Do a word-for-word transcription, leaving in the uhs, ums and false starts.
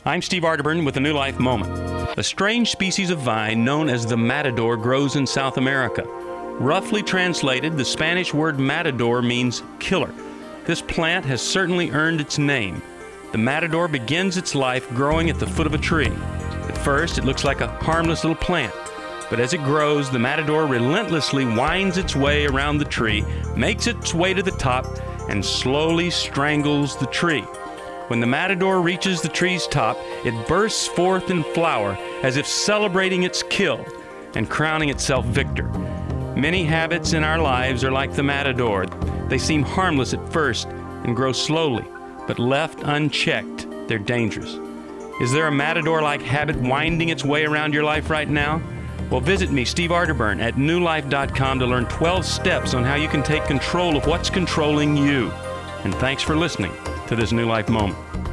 I'm Steve Arterburn with a New Life Moment. A strange species of vine known as the matador grows in South America. Roughly translated, the Spanish word matador means killer. This plant has certainly earned its name. The matador begins its life growing at the foot of a tree. At first, it looks like a harmless little plant. But as it grows, the matador relentlessly winds its way around the tree, makes its way to the top, and slowly strangles the tree. When the matador reaches the tree's top, it bursts forth in flower as if celebrating its kill and crowning itself victor. Many habits in our lives are like the matador. They seem harmless at first and grow slowly, but left unchecked, they're dangerous. Is there a matador-like habit winding its way around your life right now? Well, visit me, Steve Arterburn, at new life dot com to learn twelve steps on how you can take control of what's controlling you. And thanks for listening to this New Life Moment.